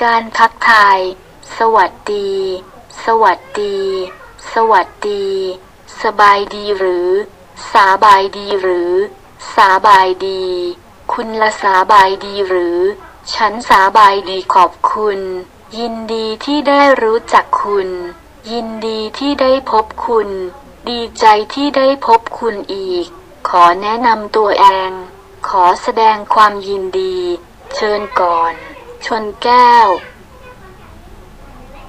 การทักทายสวัสดีสวัสดีสวัสดีสบายดีหรือสาบายดีหรือสาบายดีคุณละสาบายดีหรือฉันสาบายดีขอบคุณยินดีที่ได้รู้จักคุณยินดีที่ได้พบคุณดีใจที่ได้พบคุณอีกขอแนะนำตัวเองขอแสดงความยินดีเชิญก่อนชนแก้ว